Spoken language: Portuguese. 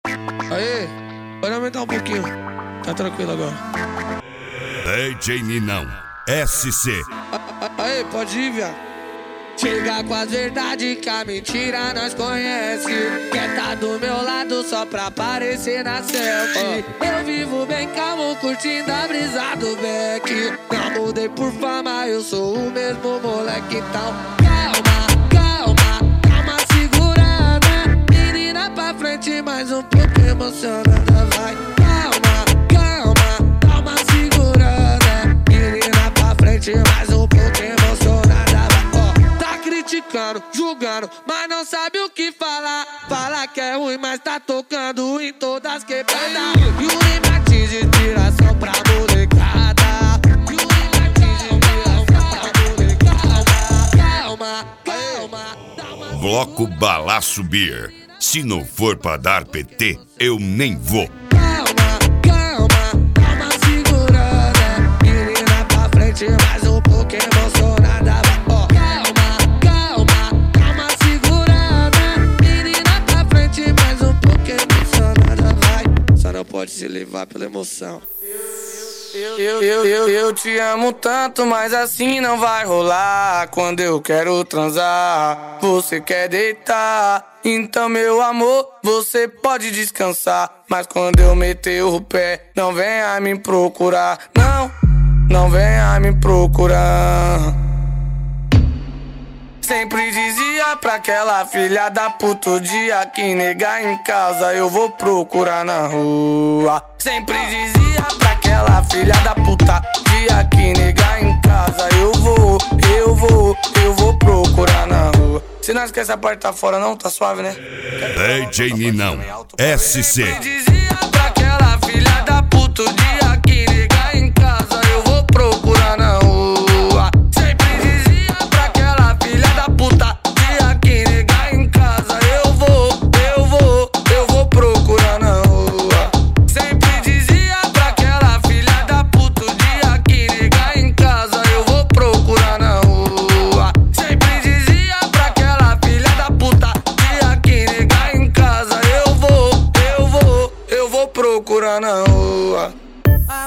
Aê, pode aumentar um pouquinho. Tá tranquilo agora. DJ Ninão, SC. Aê, pode ir, viado. Chega com as verdades que a mentira nós conhece. Quer tá do meu lado só pra aparecer na selfie. Eu vivo bem calmo, curtindo a brisa do Beck. Não mudei por fama, eu sou o mesmo moleque. Então calma, calma, calma, segurada. Menina pra frente, mais um pouco emocionada. Vai, calma, calma, calma, segurada. Menina pra frente, mais um pouco emocionada. Criticando, julgando, mas não sabe o que falar. Fala que é ruim, mas tá tocando em todas quebradas. E o Matiz de tiração pra molecada. E o Matiz de tiração pra molecada. Calma, calma, calma. Bloco Balaço Beer. Se não for pra dar PT, eu nem vou. Calma, calma, calma, segurada. Menina pra frente, mais um pouco emocionada. Não pode se levar pela emoção. Eu te amo tanto, mas assim não vai rolar. Quando eu quero transar, você quer deitar. Então, meu amor, você pode descansar. Mas quando eu meter o pé, não venha me procurar. Não, não venha me procurar. Sempre dizia pra aquela filha da puta, o dia que negar em casa eu vou procurar na rua. Sempre dizia pra aquela filha da puta, dia que negar em casa eu vou procurar na rua. Se não esquece a parte tá fora não, tá suave, né? DJ Ninão, SC. Sempre dizia pra aquela filha da puta, o dia que negar em casa eu vou procurar na rua. Procurar não.